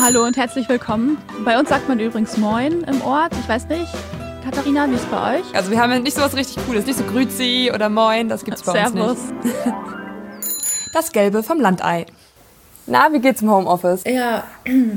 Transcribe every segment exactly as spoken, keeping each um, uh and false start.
hallo und herzlich willkommen. Bei uns sagt man übrigens Moin im Ort. Ich weiß nicht, Katharina, wie ist es bei euch? Also wir haben ja nicht so was richtig Cooles, nicht so Grüezi oder Moin, das gibt's bei Servus. uns nicht. Das Gelbe vom Landei. Na, wie geht's im Homeoffice? Ja,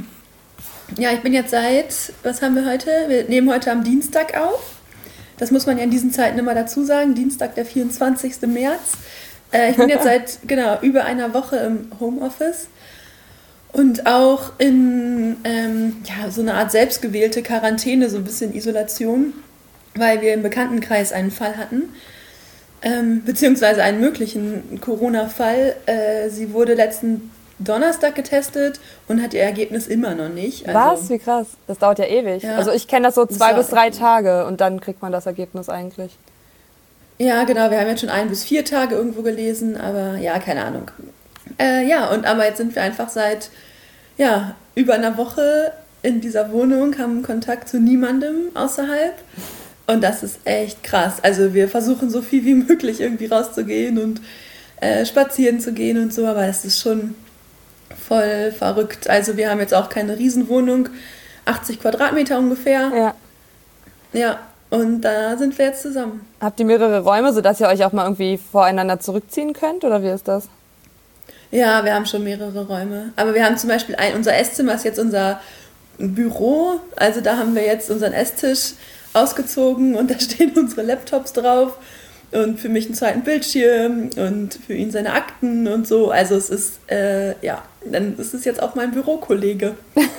ja, ich bin jetzt seit, was haben wir heute? Wir nehmen heute am Dienstag auf. Das muss man ja in diesen Zeiten immer dazu sagen. Dienstag, der vierundzwanzigsten März. Äh, ich bin jetzt seit, genau, über einer Woche im Homeoffice. Und auch in ähm, ja, so eine Art selbstgewählte Quarantäne, so ein bisschen Isolation, weil wir im Bekanntenkreis einen Fall hatten, ähm, beziehungsweise einen möglichen Corona-Fall. Äh, sie wurde letzten Donnerstag getestet und hat ihr Ergebnis immer noch nicht. Also, was? Wie krass. Das dauert ja ewig. Ja. Also ich kenne das so zwei das bis drei Tage und dann kriegt man das Ergebnis eigentlich. Ja, genau. Wir haben jetzt schon ein bis vier Tage irgendwo gelesen, aber ja, keine Ahnung. Äh, ja, und aber jetzt sind wir einfach seit ja, über einer Woche in dieser Wohnung, haben Kontakt zu niemandem außerhalb. Und das ist echt krass. Also wir versuchen so viel wie möglich irgendwie rauszugehen und äh, spazieren zu gehen und so, aber es ist schon voll verrückt. Also wir haben jetzt auch keine Riesenwohnung, achtzig Quadratmeter ungefähr. Ja. Ja, und da sind wir jetzt zusammen. Habt ihr mehrere Räume, sodass ihr euch auch mal irgendwie voreinander zurückziehen könnt, oder wie ist das? Ja, wir haben schon mehrere Räume. Aber wir haben zum Beispiel ein, unser Esszimmer ist jetzt unser Büro. Also da haben wir jetzt unseren Esstisch ausgezogen und da stehen unsere Laptops drauf. Und für mich einen zweiten Bildschirm und für ihn seine Akten und so. Also es ist, äh, ja, dann ist es jetzt auch mein Bürokollege.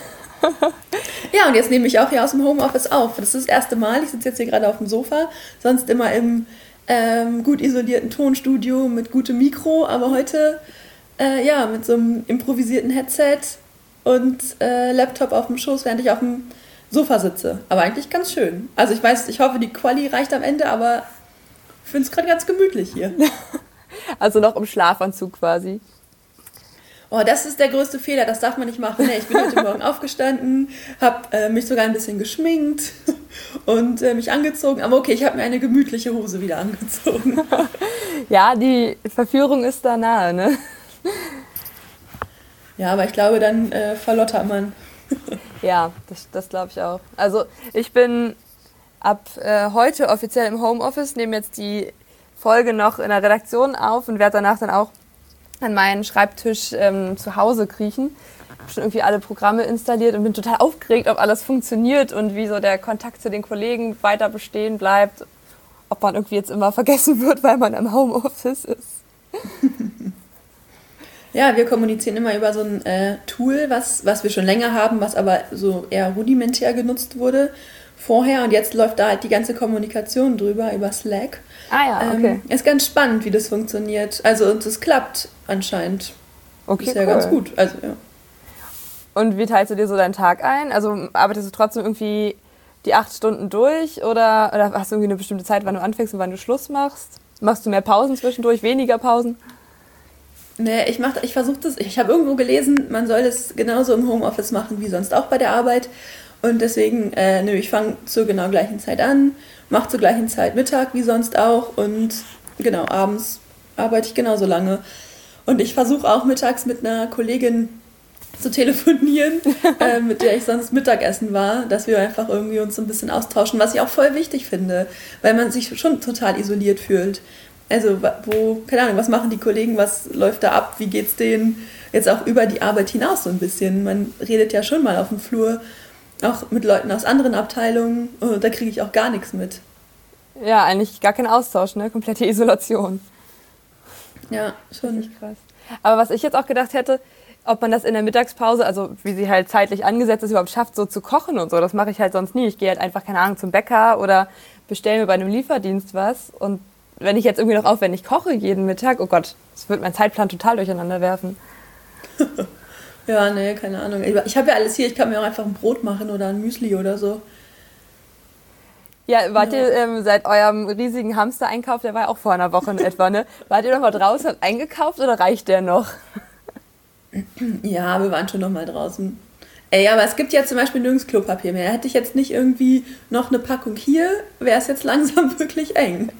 Ja, und jetzt nehme ich auch hier aus dem Homeoffice auf. Das ist das erste Mal. Ich sitze jetzt hier gerade auf dem Sofa. Sonst immer im ähm, gut isolierten Tonstudio mit gutem Mikro. Aber heute... Äh, ja, mit so einem improvisierten Headset und äh, Laptop auf dem Schoß, während ich auf dem Sofa sitze. Aber eigentlich ganz schön. Also ich weiß, ich hoffe, die Quali reicht am Ende, aber ich finde es gerade ganz gemütlich hier. Also noch im Schlafanzug quasi. Oh, das ist der größte Fehler, das darf man nicht machen. Nee, ich bin heute Morgen aufgestanden, habe äh, mich sogar ein bisschen geschminkt und äh, mich angezogen. Aber okay, ich habe mir eine gemütliche Hose wieder angezogen. Ja, die Verführung ist da nahe, ne? Ja, aber ich glaube, dann äh, verlottert man. Ja, das, das glaube ich auch. Also ich bin ab äh, heute offiziell im Homeoffice, nehme jetzt die Folge noch in der Redaktion auf und werde danach dann auch an meinen Schreibtisch ähm, zu Hause kriechen. Ich habe schon irgendwie alle Programme installiert und bin total aufgeregt, ob alles funktioniert und wie so der Kontakt zu den Kollegen weiter bestehen bleibt. Ob man irgendwie jetzt immer vergessen wird, weil man im Homeoffice ist. Ja, wir kommunizieren immer über so ein äh, Tool, was, was wir schon länger haben, was aber so eher rudimentär genutzt wurde vorher. Und jetzt läuft da halt die ganze Kommunikation drüber, über Slack. Ah ja, okay. Ähm, ist ganz spannend, wie das funktioniert. Also uns es klappt anscheinend. Okay, ist ja cool. ganz gut. Also, ja. Und wie teilst du dir so deinen Tag ein? Also arbeitest du trotzdem irgendwie die acht Stunden durch oder, oder hast du irgendwie eine bestimmte Zeit, wann du anfängst und wann du Schluss machst? Machst du mehr Pausen zwischendurch, weniger Pausen? Nee, ich, ich versuche das, ich habe irgendwo gelesen, man soll das genauso im Homeoffice machen wie sonst auch bei der Arbeit. Und deswegen, äh, nö, ich fange zur genau gleichen Zeit an, mache zur gleichen Zeit Mittag wie sonst auch und genau, abends arbeite ich genauso lange. Und ich versuche auch mittags mit einer Kollegin zu telefonieren, äh, mit der ich sonst Mittagessen war, dass wir einfach irgendwie uns so ein bisschen austauschen, was ich auch voll wichtig finde, weil man sich schon total isoliert fühlt. Also wo, keine Ahnung, was machen die Kollegen, was läuft da ab, wie geht's denen jetzt auch über die Arbeit hinaus so ein bisschen. Man redet ja schon mal auf dem Flur, auch mit Leuten aus anderen Abteilungen und da kriege ich auch gar nichts mit. Ja, eigentlich gar kein Austausch, ne? Komplette Isolation. Ja, schon. Richtig krass. Aber was ich jetzt auch gedacht hätte, ob man das in der Mittagspause, also wie sie halt zeitlich angesetzt ist, überhaupt schafft, so zu kochen und so. Das mache ich halt sonst nie. Ich gehe halt einfach, keine Ahnung, zum Bäcker oder bestelle mir bei einem Lieferdienst was und wenn ich jetzt irgendwie noch aufwendig koche jeden Mittag, oh Gott, das wird meinen Zeitplan total durcheinander werfen. Ja, nee, keine Ahnung. Ich habe ja alles hier, ich kann mir auch einfach ein Brot machen oder ein Müsli oder so. Ja, wart ja. ihr ähm, seit eurem riesigen Hamster-Einkauf, der war ja auch vor einer Woche in etwa, ne? Wart ihr noch mal draußen und eingekauft oder reicht der noch? Ja, wir waren schon noch mal draußen. Ey, aber es gibt ja zum Beispiel nirgends Klopapier mehr. Hätte ich jetzt nicht irgendwie noch eine Packung hier, wäre es jetzt langsam wirklich eng.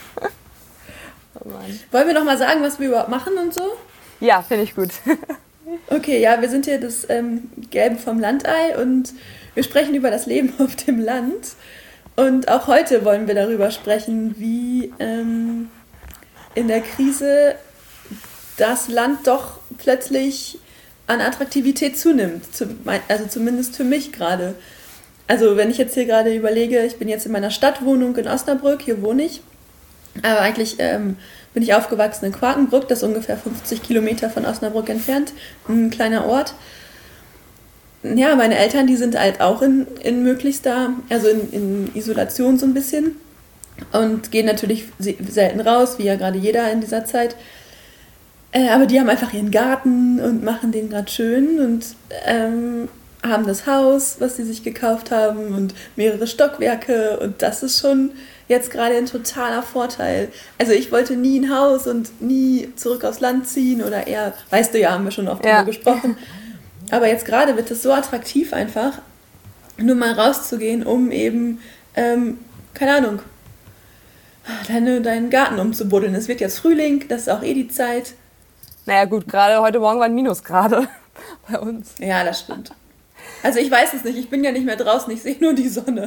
Oh Mann. Wollen wir noch mal sagen, was wir überhaupt machen und so? Ja, finde ich gut. Okay, ja, wir sind hier das ähm, Gelbe vom Landei und wir sprechen über das Leben auf dem Land. Und auch heute wollen wir darüber sprechen, wie ähm, in der Krise das Land doch plötzlich an Attraktivität zunimmt. Zum, also zumindest für mich gerade. Also wenn ich jetzt hier gerade überlege, ich bin jetzt in meiner Stadtwohnung in Osnabrück, hier wohne ich. Aber eigentlich ähm, bin ich aufgewachsen in Quakenbrück, das ist ungefähr fünfzig Kilometer von Osnabrück entfernt, ein kleiner Ort. Ja, meine Eltern, die sind halt auch in, in möglichster, also in, in Isolation so ein bisschen und gehen natürlich selten raus, wie ja gerade jeder in dieser Zeit. Äh, aber die haben einfach ihren Garten und machen den gerade schön und ähm, haben das Haus, was sie sich gekauft haben und mehrere Stockwerke und das ist schon jetzt gerade ein totaler Vorteil. Also ich wollte nie ein Haus und nie zurück aufs Land ziehen oder eher, weißt du ja, haben wir schon oft Ja. drüber gesprochen. Aber jetzt gerade wird es so attraktiv einfach, nur mal rauszugehen, um eben, ähm, keine Ahnung, deine, deinen Garten umzubuddeln. Es wird jetzt Frühling, das ist auch eh die Zeit. Naja gut, gerade heute Morgen waren Minusgrade bei uns. Ja, das stimmt. Also ich weiß es nicht, ich bin ja nicht mehr draußen, ich sehe nur die Sonne.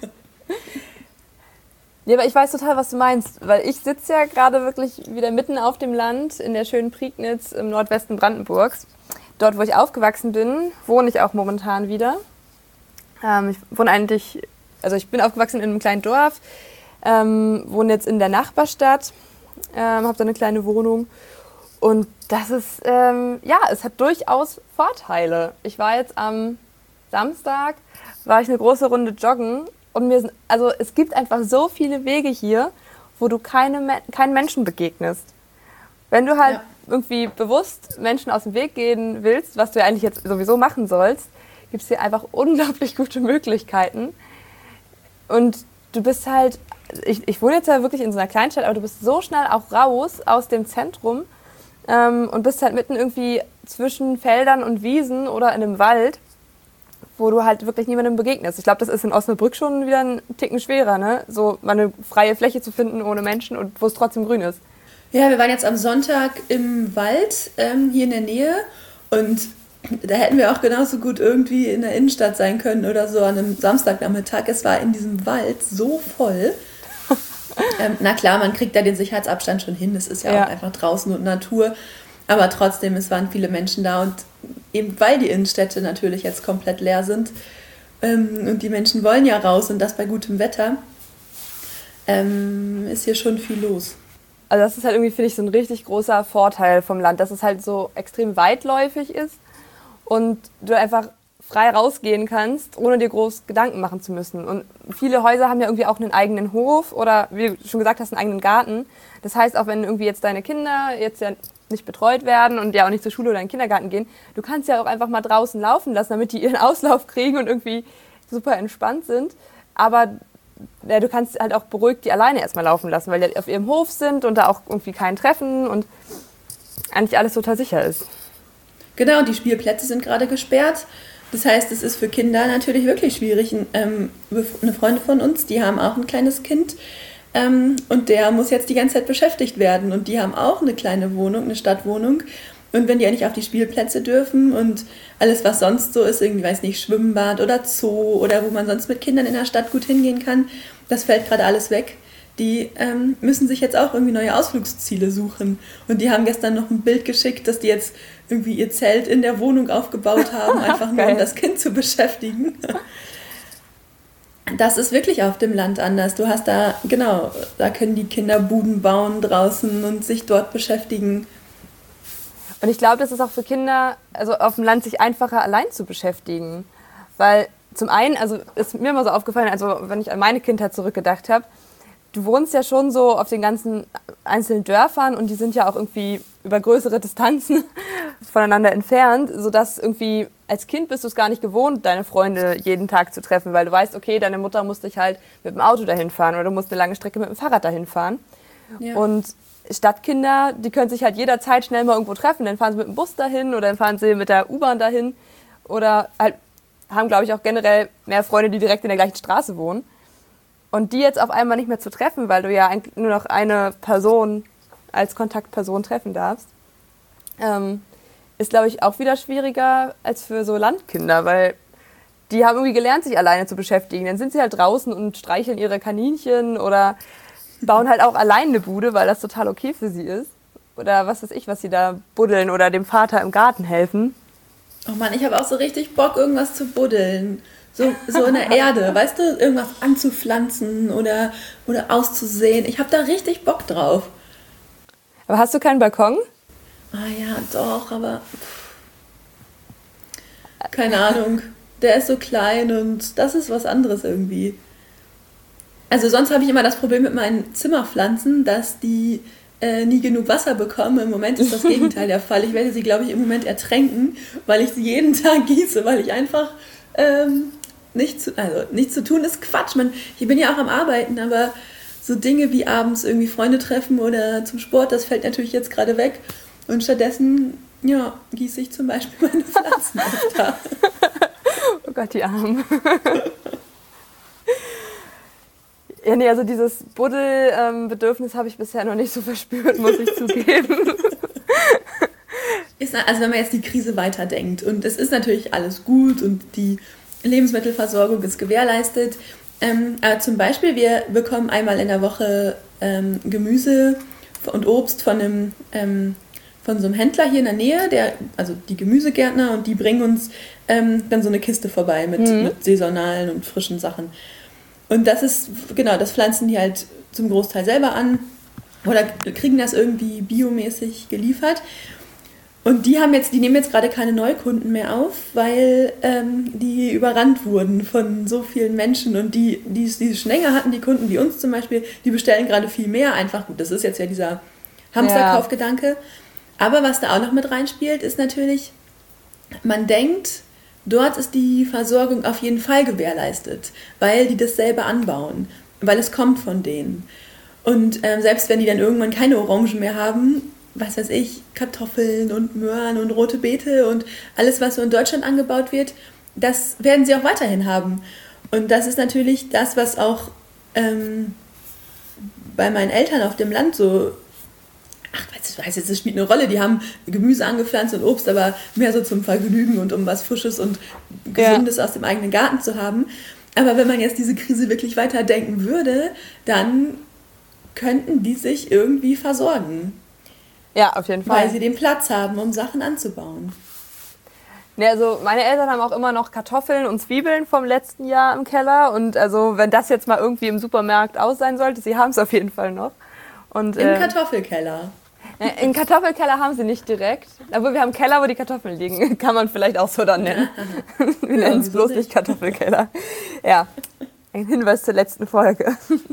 Ja, aber ich weiß total, was du meinst, weil ich sitze ja gerade wirklich wieder mitten auf dem Land in der schönen Prignitz im Nordwesten Brandenburgs. Dort, wo ich aufgewachsen bin, wohne ich auch momentan wieder. Ähm, ich wohne eigentlich, also ich bin aufgewachsen in einem kleinen Dorf, ähm, wohne jetzt in der Nachbarstadt, ähm, habe da eine kleine Wohnung. Und das ist, ähm, ja, es hat durchaus Vorteile. Ich war jetzt am Samstag, war ich eine große Runde joggen und mir sind, also es gibt einfach so viele Wege hier, wo du keine, keinen Menschen begegnest. Wenn du halt Ja. irgendwie bewusst Menschen aus dem Weg gehen willst, was du ja eigentlich jetzt sowieso machen sollst, gibt es hier einfach unglaublich gute Möglichkeiten. Und du bist halt, ich, ich wohne jetzt ja wirklich in so einer Kleinstadt, aber du bist so schnell auch raus aus dem Zentrum ähm, und bist halt mitten irgendwie zwischen Feldern und Wiesen oder in einem Wald, wo du halt wirklich niemandem begegnest. Ich glaube, das ist in Osnabrück schon wieder ein Ticken schwerer, ne? So mal eine freie Fläche zu finden ohne Menschen und wo es trotzdem grün ist. Ja, wir waren jetzt am Sonntag im Wald ähm, hier in der Nähe und da hätten wir auch genauso gut irgendwie in der Innenstadt sein können oder so an einem Samstagnachmittag. Es war in diesem Wald so voll. ähm, na klar, man kriegt da den Sicherheitsabstand schon hin, es ist ja, Ja. auch einfach draußen und Natur, aber trotzdem, es waren viele Menschen da und eben weil die Innenstädte natürlich jetzt komplett leer sind ähm, und die Menschen wollen ja raus und das bei gutem Wetter, ähm, ist hier schon viel los. Also das ist halt irgendwie, finde ich, so ein richtig großer Vorteil vom Land, dass es halt so extrem weitläufig ist und du einfach frei rausgehen kannst, ohne dir groß Gedanken machen zu müssen. Und viele Häuser haben ja irgendwie auch einen eigenen Hof oder, wie du schon gesagt hast, einen eigenen Garten. Das heißt, auch wenn irgendwie jetzt deine Kinder jetzt ja nicht betreut werden und ja auch nicht zur Schule oder in den Kindergarten gehen, du kannst ja auch einfach mal draußen laufen lassen, damit die ihren Auslauf kriegen und irgendwie super entspannt sind. Aber ja, du kannst halt auch beruhigt die alleine erstmal laufen lassen, weil die auf ihrem Hof sind und da auch irgendwie keinen treffen und eigentlich alles total sicher ist. Genau, die Spielplätze sind gerade gesperrt. Das heißt, es ist für Kinder natürlich wirklich schwierig. Ähm, eine Freundin von uns, die haben auch ein kleines Kind ähm, und der muss jetzt die ganze Zeit beschäftigt werden. Und die haben auch eine kleine Wohnung, eine Stadtwohnung. Und wenn die ja nicht auf die Spielplätze dürfen und alles, was sonst so ist, irgendwie, weiß nicht, Schwimmbad oder Zoo oder wo man sonst mit Kindern in der Stadt gut hingehen kann, das fällt gerade alles weg. Die ähm, müssen sich jetzt auch irgendwie neue Ausflugsziele suchen. Und die haben gestern noch ein Bild geschickt, dass die jetzt irgendwie ihr Zelt in der Wohnung aufgebaut haben, einfach nur um das Kind zu beschäftigen. Das ist wirklich auf dem Land anders. Du hast da, genau, da können die Kinder Buden bauen draußen und sich dort beschäftigen. Und ich glaube, das ist auch für Kinder, also auf dem Land, sich einfacher allein zu beschäftigen. Weil zum einen, also ist mir immer so aufgefallen, also wenn ich an meine Kindheit zurückgedacht habe, du wohnst ja schon so auf den ganzen einzelnen Dörfern und die sind ja auch irgendwie über größere Distanzen voneinander entfernt, sodass irgendwie als Kind bist du es gar nicht gewohnt, deine Freunde jeden Tag zu treffen, weil du weißt, okay, deine Mutter muss dich halt mit dem Auto dahin fahren oder du musst eine lange Strecke mit dem Fahrrad dahin fahren. Ja. Und Stadtkinder, die können sich halt jederzeit schnell mal irgendwo treffen, dann fahren sie mit dem Bus dahin oder dann fahren sie mit der U-Bahn dahin oder halt haben, glaube ich, auch generell mehr Freunde, die direkt in der gleichen Straße wohnen. Und die jetzt auf einmal nicht mehr zu treffen, weil du ja eigentlich nur noch eine Person als Kontaktperson treffen darfst, ähm, ist, glaube ich, auch wieder schwieriger als für so Landkinder, weil die haben irgendwie gelernt, sich alleine zu beschäftigen. Dann sind sie halt draußen und streicheln ihre Kaninchen oder bauen halt auch allein eine Bude, weil das total okay für sie ist. Oder was weiß ich, was sie da buddeln oder dem Vater im Garten helfen. Oh Mann, ich habe auch so richtig Bock, irgendwas zu buddeln. So, so in der Erde, weißt du, irgendwas anzupflanzen oder, oder auszusehen. Ich habe da richtig Bock drauf. Aber hast du keinen Balkon? Ah ja, doch, aber keine Ahnung. Der ist so klein und das ist was anderes irgendwie. Also sonst habe ich immer das Problem mit meinen Zimmerpflanzen, dass die äh, nie genug Wasser bekommen. Im Moment ist das Gegenteil der Fall. Ich werde sie, glaube ich, im Moment ertränken, weil ich sie jeden Tag gieße, weil ich einfach ähm, nicht zu, also nichts zu tun ist Quatsch. Man, ich bin ja auch am Arbeiten, aber so Dinge wie abends irgendwie Freunde treffen oder zum Sport, das fällt natürlich jetzt gerade weg. Und stattdessen, ja, gieße ich zum Beispiel meine Pflanzen öfter. Oh Gott, die Armen. Ja, nee, also dieses Buddelbedürfnis ähm, habe ich bisher noch nicht so verspürt, muss ich zugeben. Ist, also wenn man jetzt die Krise weiterdenkt und es ist natürlich alles gut und die Lebensmittelversorgung ist gewährleistet, ähm, aber zum Beispiel wir bekommen einmal in der Woche ähm, Gemüse und Obst von einem ähm, von so einem Händler hier in der Nähe, der, also die Gemüsegärtner, und die bringen uns ähm, dann so eine Kiste vorbei mit, mhm. mit saisonalen und frischen Sachen. Und das ist, genau, das pflanzen die halt zum Großteil selber an oder kriegen das irgendwie biomäßig geliefert. Und die haben jetzt, die nehmen jetzt gerade keine Neukunden mehr auf, weil ähm, die überrannt wurden von so vielen Menschen und die, die es die schon länger hatten, die Kunden wie uns zum Beispiel, die bestellen gerade viel mehr einfach. Gut, das ist jetzt ja dieser Hamsterkaufgedanke. Ja. Aber was da auch noch mit reinspielt, ist natürlich, man denkt, dort ist die Versorgung auf jeden Fall gewährleistet, weil die das selber anbauen, weil es kommt von denen. Und ähm, selbst wenn die dann irgendwann keine Orangen mehr haben, was weiß ich, Kartoffeln und Möhren und rote Beete und alles, was so in Deutschland angebaut wird, das werden sie auch weiterhin haben. Und das ist natürlich das, was auch ähm, bei meinen Eltern auf dem Land so, ach, ich weiß jetzt, das spielt eine Rolle, die haben Gemüse angepflanzt und Obst, aber mehr so zum Vergnügen und um was Frisches und Gesundes ja. aus dem eigenen Garten zu haben. Aber wenn man jetzt diese Krise wirklich weiterdenken würde, dann könnten die sich irgendwie versorgen. Ja, auf jeden Fall. Weil sie den Platz haben, um Sachen anzubauen. Ne, also meine Eltern haben auch immer noch Kartoffeln und Zwiebeln vom letzten Jahr im Keller. Und also wenn das jetzt mal irgendwie im Supermarkt aus sein sollte, sie haben es auf jeden Fall noch. Und, Im äh, Kartoffelkeller. Ne, im Kartoffelkeller haben sie nicht direkt. Aber wir haben einen Keller, wo die Kartoffeln liegen. Kann man vielleicht auch so dann nennen. Wir nennen es bloß nicht Kartoffelkeller. Ja, ein Hinweis zur letzten Folge.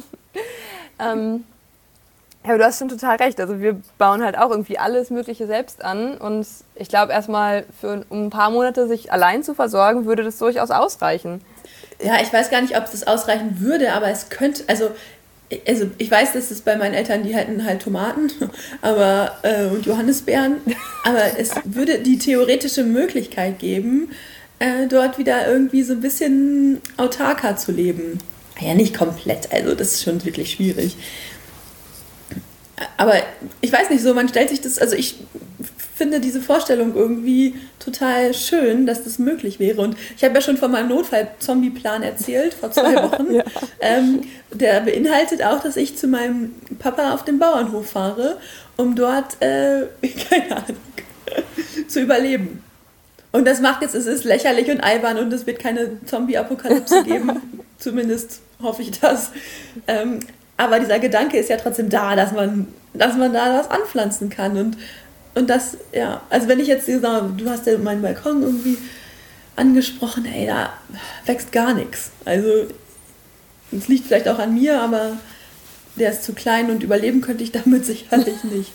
ähm, Ja, aber du hast schon total recht. Also wir bauen halt auch irgendwie alles Mögliche selbst an. Und ich glaube, erstmal für um ein paar Monate sich allein zu versorgen, würde das durchaus ausreichen. Ja, ich weiß gar nicht, ob das ausreichen würde, aber es könnte, also, also ich weiß, dass es bei meinen Eltern, die halten halt Tomaten aber, äh, und Johannisbeeren, aber es würde die theoretische Möglichkeit geben, äh, dort wieder irgendwie so ein bisschen autarker zu leben. Ja, nicht komplett, also das ist schon wirklich schwierig. Aber ich weiß nicht so, man stellt sich das, also ich finde diese Vorstellung irgendwie total schön, dass das möglich wäre. Und ich habe ja schon von meinem Notfall-Zombie-Plan erzählt, vor zwei Wochen. Ja. Ähm, der beinhaltet auch, dass ich zu meinem Papa auf den Bauernhof fahre, um dort, äh, keine Ahnung, zu überleben. Und das macht jetzt, es ist lächerlich und albern und es wird keine Zombie-Apokalypse geben. Zumindest hoffe ich das. Ähm, Aber dieser Gedanke ist ja trotzdem da, dass man, dass man da was anpflanzen kann. Und, und das, ja, also wenn ich jetzt sage, du hast ja meinen Balkon irgendwie angesprochen, ey, da wächst gar nichts. Also es liegt vielleicht auch an mir, aber der ist zu klein und überleben könnte ich damit sicherlich nicht.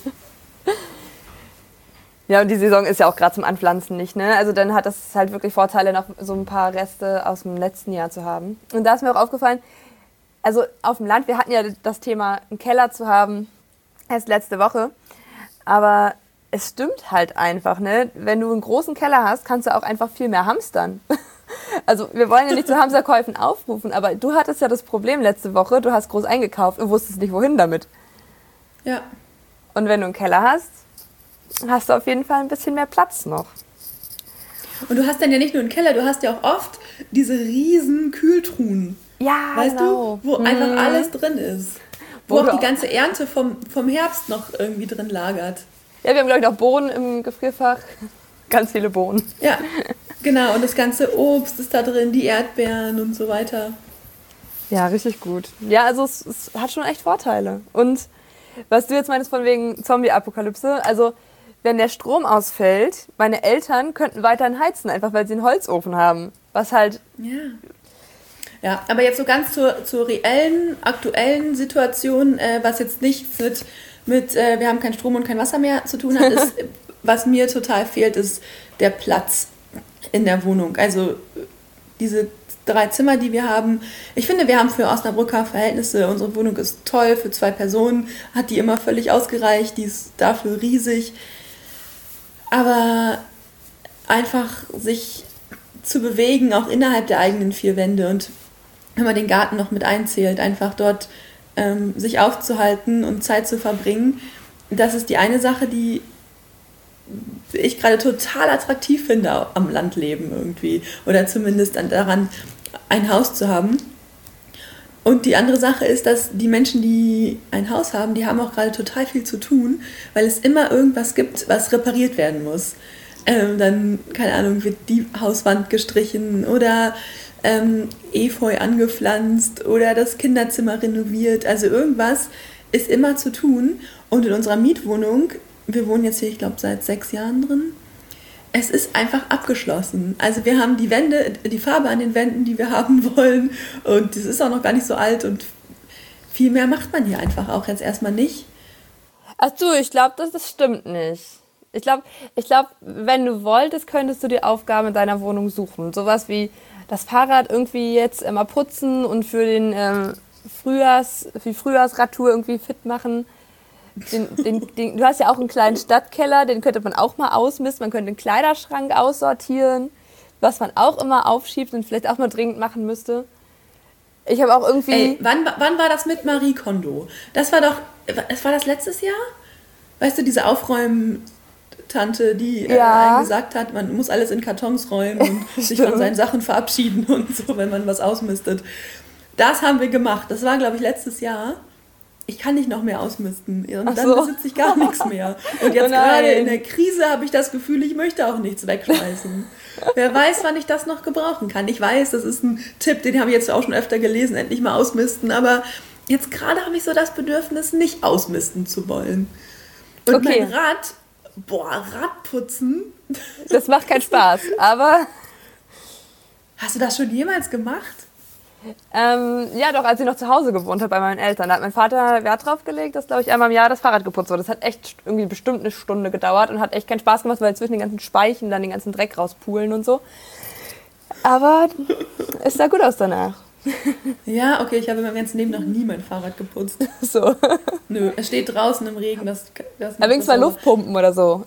Ja, und die Saison ist ja auch gerade zum Anpflanzen nicht, ne? Also dann hat das halt wirklich Vorteile, noch so ein paar Reste aus dem letzten Jahr zu haben. Und da ist mir auch aufgefallen, also auf dem Land, wir hatten ja das Thema, einen Keller zu haben, erst letzte Woche, aber es stimmt halt einfach, ne? Wenn du einen großen Keller hast, kannst du auch einfach viel mehr hamstern. Also wir wollen ja nicht zu Hamsterkäufen aufrufen, aber du hattest ja das Problem letzte Woche, du hast groß eingekauft und wusstest nicht, wohin damit. Ja. Und wenn du einen Keller hast, hast du auf jeden Fall ein bisschen mehr Platz noch. Und du hast dann ja nicht nur einen Keller, du hast ja auch oft diese riesen Kühltruhen. Ja, weißt genau. du, wo mhm. einfach alles drin ist. Wo, wo auch die ganze Ernte vom, vom Herbst noch irgendwie drin lagert. Ja, wir haben, glaube ich, auch Bohnen im Gefrierfach. Ganz viele Bohnen. Ja, genau. Und das ganze Obst ist da drin, die Erdbeeren und so weiter. Ja, richtig gut. Ja, also es, es hat schon echt Vorteile. Und was du jetzt meinst von wegen Zombie-Apokalypse, also wenn der Strom ausfällt, meine Eltern könnten weiterhin heizen, einfach weil sie einen Holzofen haben. Was halt... Ja. Ja, aber jetzt so ganz zur, zur reellen, aktuellen Situation, äh, was jetzt nichts mit, mit äh, wir haben keinen Strom und kein Wasser mehr zu tun hat, ist, was mir total fehlt, ist der Platz in der Wohnung. Also diese drei Zimmer, die wir haben. Ich finde, wir haben für Osnabrücker Verhältnisse, unsere Wohnung ist toll, für zwei Personen hat die immer völlig ausgereicht, die ist dafür riesig. Aber einfach sich zu bewegen, auch innerhalb der eigenen vier Wände und wenn man den Garten noch mit einzählt, einfach dort ähm, sich aufzuhalten und Zeit zu verbringen, das ist die eine Sache, die ich gerade total attraktiv finde am Landleben irgendwie oder zumindest daran, ein Haus zu haben. Und die andere Sache ist, dass die Menschen, die ein Haus haben, die haben auch gerade total viel zu tun, weil es immer irgendwas gibt, was repariert werden muss. Ähm, dann, keine Ahnung, wird die Hauswand gestrichen oder ähm, Efeu angepflanzt oder das Kinderzimmer renoviert. Also irgendwas ist immer zu tun. Und in unserer Mietwohnung, wir wohnen jetzt hier, ich glaube, seit sechs Jahren drin, es ist einfach abgeschlossen. Also wir haben die Wände, die Farbe an den Wänden, die wir haben wollen. Und das ist auch noch gar nicht so alt. Und viel mehr macht man hier einfach auch jetzt erstmal nicht. Ach du, ich glaube, das, das stimmt nicht. Ich glaube, ich glaub, wenn du wolltest, könntest du die Aufgaben in deiner Wohnung suchen. Sowas wie das Fahrrad irgendwie jetzt immer putzen und für den ähm, Frühjahrs, für die Frühjahrsradtour irgendwie fit machen. Den, den, den, du hast ja auch einen kleinen Stadtkeller, den könnte man auch mal ausmisten. Man könnte den Kleiderschrank aussortieren, was man auch immer aufschiebt und vielleicht auch mal dringend machen müsste. Ich habe auch irgendwie... Ey, wann, wann war das mit Marie Kondo? Das war doch... Das war das letztes Jahr? Weißt du, diese Aufräumen-Tante, die ja. äh, einem gesagt hat, man muss alles in Kartons räumen und sich von seinen Sachen verabschieden und so, wenn man was ausmistet. Das haben wir gemacht. Das war, glaube ich, letztes Jahr. Ich kann nicht noch mehr ausmisten. Und Ach dann so. besitze ich gar nichts mehr. Und jetzt Oh gerade in der Krise habe ich das Gefühl, ich möchte auch nichts wegschmeißen. Wer weiß, wann ich das noch gebrauchen kann. Ich weiß, das ist ein Tipp, den habe ich jetzt auch schon öfter gelesen, endlich mal ausmisten. Aber jetzt gerade habe ich so das Bedürfnis, nicht ausmisten zu wollen. Und okay. mein Rad, boah, Radputzen. Das macht keinen Spaß, aber... Hast du das schon jemals gemacht? Ähm, ja, doch, als ich noch zu Hause gewohnt habe bei meinen Eltern. Da hat mein Vater Wert drauf gelegt, dass, glaube ich, einmal im Jahr das Fahrrad geputzt wurde. Das hat echt irgendwie bestimmt eine Stunde gedauert und hat echt keinen Spaß gemacht, weil zwischen den ganzen Speichen dann den ganzen Dreck rauspulen und so. Aber es sah gut aus danach. Ja, okay, ich habe in meinem ganzen Leben noch nie mein Fahrrad geputzt. So. Nö, es steht draußen im Regen. Das, das Aber wenigstens mal Luftpumpen oder so.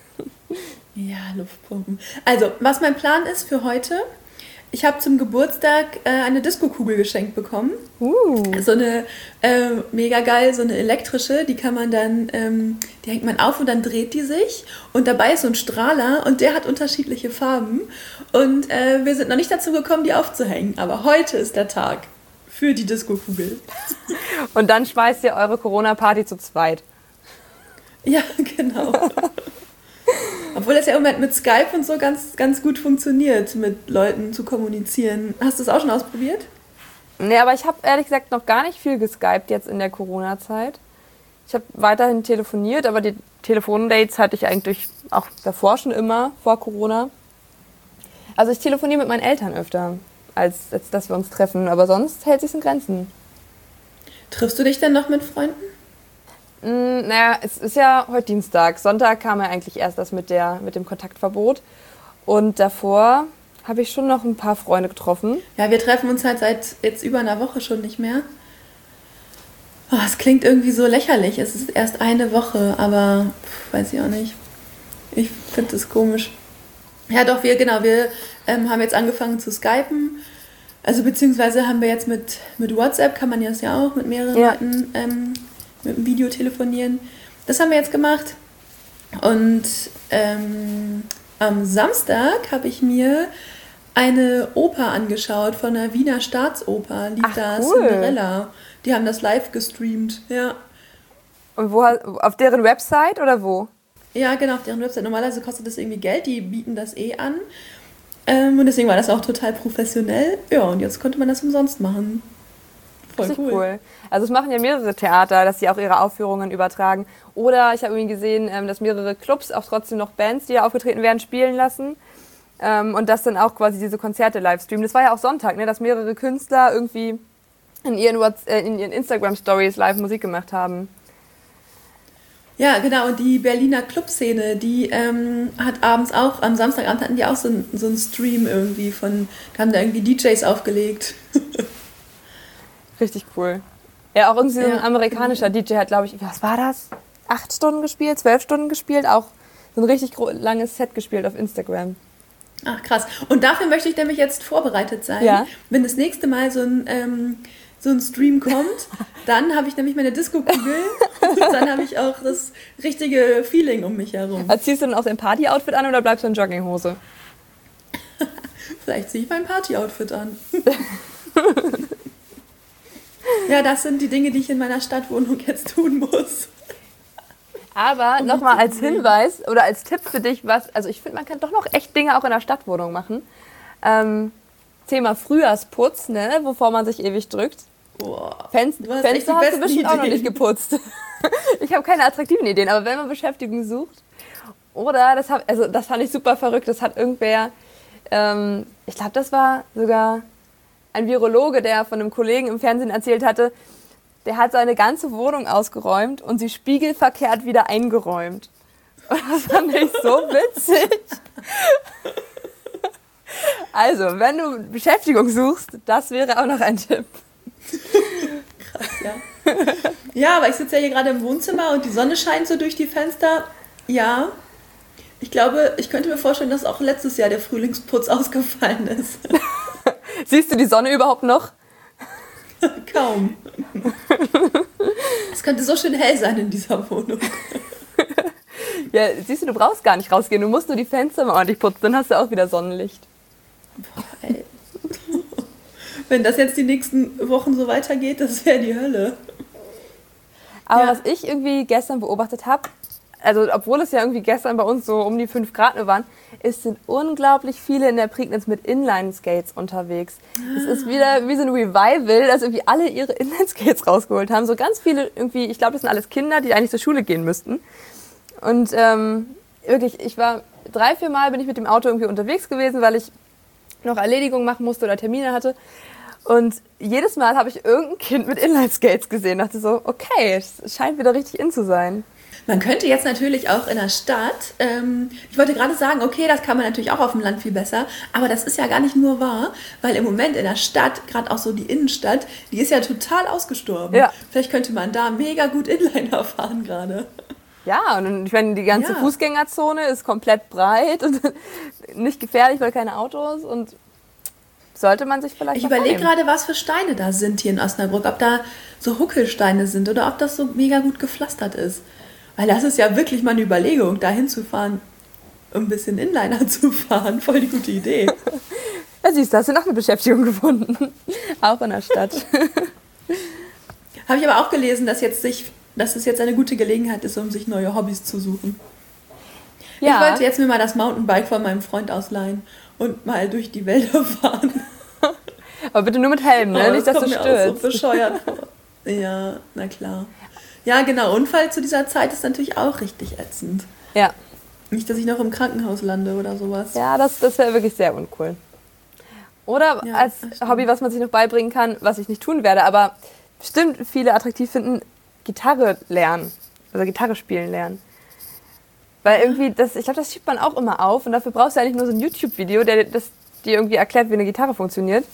Ja, Luftpumpen. Also, was mein Plan ist für heute... Ich habe zum Geburtstag äh, eine Disco-Kugel geschenkt bekommen. Uh. So eine, äh, mega geil, so eine elektrische, die kann man dann, ähm, die hängt man auf und dann dreht die sich. Und dabei ist so ein Strahler und der hat unterschiedliche Farben. Und äh, wir sind noch nicht dazu gekommen, die aufzuhängen. Aber heute ist der Tag für die Disco-Kugel. Und dann schmeißt ihr eure Corona-Party zu zweit. Ja, genau. Obwohl das ja im Moment mit Skype und so ganz, ganz gut funktioniert, mit Leuten zu kommunizieren. Hast du es auch schon ausprobiert? Nee, aber ich habe ehrlich gesagt noch gar nicht viel geskypt jetzt in der Corona-Zeit. Ich habe weiterhin telefoniert, aber die Telefondates hatte ich eigentlich auch davor schon immer, vor Corona. Also ich telefoniere mit meinen Eltern öfter, als, als dass wir uns treffen, aber sonst hält sich's in Grenzen. Triffst du dich denn noch mit Freunden? Mm, naja, es ist ja heute Dienstag. Sonntag kam ja eigentlich erst das mit, der, mit dem Kontaktverbot. Und davor habe ich schon noch ein paar Freunde getroffen. Ja, wir treffen uns halt seit jetzt über einer Woche schon nicht mehr. Oh, es klingt irgendwie so lächerlich. Es ist erst eine Woche, aber pff, weiß ich auch nicht. Ich finde das komisch. Ja doch, wir, genau, wir ähm, haben jetzt angefangen zu skypen. Also beziehungsweise haben wir jetzt mit, mit WhatsApp, kann man das ja auch, mit mehreren Ja. Leuten ähm, mit dem Video telefonieren. Das haben wir jetzt gemacht. Und ähm, am Samstag habe ich mir eine Oper angeschaut von der Wiener Staatsoper. Lief Ach, da cool. Cinderella. Die haben das live gestreamt, ja. Und wo, auf deren Website oder wo? Ja, genau, auf deren Website. Normalerweise kostet das irgendwie Geld, die bieten das eh an. Ähm, und deswegen war das auch total professionell. Ja, und jetzt konnte man das umsonst machen. Voll Richtig cool. cool. Also es machen ja mehrere Theater, dass sie auch ihre Aufführungen übertragen. Oder ich habe irgendwie gesehen, ähm, dass mehrere Clubs auch trotzdem noch Bands, die da aufgetreten werden, spielen lassen. Ähm, und das dann auch quasi diese Konzerte livestreamen. Das war ja auch Sonntag, ne, dass mehrere Künstler irgendwie in ihren, Whats- äh, in ihren Instagram-Stories live Musik gemacht haben. Ja, genau. Und die Berliner Clubszene, die ähm, hat abends auch, am Samstagabend hatten die auch so, ein, so einen Stream irgendwie von, da haben da irgendwie D Js aufgelegt. Richtig cool. Ja, auch irgendwie so ein Ja. amerikanischer D J hat, glaube ich, was war das? Acht Stunden gespielt, zwölf Stunden gespielt, auch so ein richtig gro- langes Set gespielt auf Instagram. Ach, krass. Und dafür möchte ich nämlich jetzt vorbereitet sein. Ja. Wenn das nächste Mal so ein, ähm, so ein Stream kommt, dann habe ich nämlich meine Disco-Kugel und dann habe ich auch das richtige Feeling um mich herum. Also ziehst du dann auch dein Party-Outfit an oder bleibst du in Jogginghose? Vielleicht ziehe ich mein Party-Outfit an. Ja, das sind die Dinge, die ich in meiner Stadtwohnung jetzt tun muss. Aber Um nochmal mich als zu bewegen. Hinweis oder als Tipp für dich, was, also ich finde, man kann doch noch echt Dinge auch in der Stadtwohnung machen. Ähm, Thema Frühjahrsputz, ne, wovor man sich ewig drückt. Boah, Fenster, du hast echt die Fenster hast du besten bestimmt auch noch Ideen. nicht geputzt. Ich habe keine attraktiven Ideen, aber wenn man Beschäftigung sucht, oder, das, hab, also das fand ich super verrückt, das hat irgendwer, ähm, ich glaube, das war sogar ein Virologe, der von einem Kollegen im Fernsehen erzählt hatte, der hat seine ganze Wohnung ausgeräumt und sie spiegelverkehrt wieder eingeräumt. Und das fand ich so witzig. Also, wenn du Beschäftigung suchst, das wäre auch noch ein Tipp. Krass, ja. Ja, aber ich sitze ja hier gerade im Wohnzimmer und die Sonne scheint so durch die Fenster. Ja, ich glaube, ich könnte mir vorstellen, dass auch letztes Jahr der Frühlingsputz ausgefallen ist. Siehst du die Sonne überhaupt noch? Kaum. Es könnte so schön hell sein in dieser Wohnung. Ja, siehst du, du brauchst gar nicht rausgehen. Du musst nur die Fenster mal ordentlich putzen, dann hast du auch wieder Sonnenlicht. Boah, ey. Wenn das jetzt die nächsten Wochen so weitergeht, das wäre die Hölle. Aber Ja. was ich irgendwie gestern beobachtet habe, also obwohl es ja irgendwie gestern bei uns so um die fünf Grad nur waren, es sind unglaublich viele in der Prignitz mit Inline-Skates unterwegs. Es ist wieder wie so ein Revival, dass irgendwie alle ihre Inline-Skates rausgeholt haben. So ganz viele irgendwie, ich glaube, das sind alles Kinder, die eigentlich zur Schule gehen müssten. Und ähm, wirklich, ich war drei, vier Mal bin ich mit dem Auto irgendwie unterwegs gewesen, weil ich noch Erledigungen machen musste oder Termine hatte. Und jedes Mal habe ich irgendein Kind mit Inline-Skates gesehen. Dachte so, okay, es scheint wieder richtig in zu sein. Man könnte jetzt natürlich auch in der Stadt, ähm, ich wollte gerade sagen, okay, das kann man natürlich auch auf dem Land viel besser, aber das ist ja gar nicht nur wahr, weil im Moment in der Stadt, gerade auch so die Innenstadt, die ist ja total ausgestorben. Ja. Vielleicht könnte man da mega gut Inliner fahren gerade. Ja, und ich meine, die ganze Ja. Fußgängerzone ist komplett breit und nicht gefährlich, weil keine Autos und sollte man sich vielleicht Ich mal überlege vornehmen. gerade, was für Steine da sind hier in Osnabrück, ob da so Huckelsteine sind oder ob das so mega gut gepflastert ist. Weil das ist ja wirklich mal eine Überlegung, da hinzufahren, um ein bisschen Inliner zu fahren. Voll die gute Idee. Ja, siehst du, hast du noch eine Beschäftigung gefunden. Auch in der Stadt. Habe ich aber auch gelesen, dass, jetzt sich, dass es jetzt eine gute Gelegenheit ist, um sich neue Hobbys zu suchen. Ich wollte jetzt mir mal das Mountainbike von meinem Freund ausleihen und mal durch die Wälder fahren. Aber bitte nur mit Helm, ne? Oh, Nicht, das dass du kommt mir auch so stürzt. bescheuert vor. Ja, na klar. Ja, genau. Unfall zu dieser Zeit ist natürlich auch richtig ätzend. Ja, Nicht, dass ich noch im Krankenhaus lande oder sowas. ja das, das wäre wirklich sehr uncool. Oder Ja, als das stimmt. Hobby, was man sich noch beibringen kann, was ich nicht tun werde, aber bestimmt viele attraktiv finden, Gitarre lernen. Also Gitarre spielen lernen. Weil irgendwie, das, ich glaube, das schiebt man auch immer auf und dafür brauchst du eigentlich nur so ein YouTube-Video, der das dir irgendwie erklärt, wie eine Gitarre funktioniert.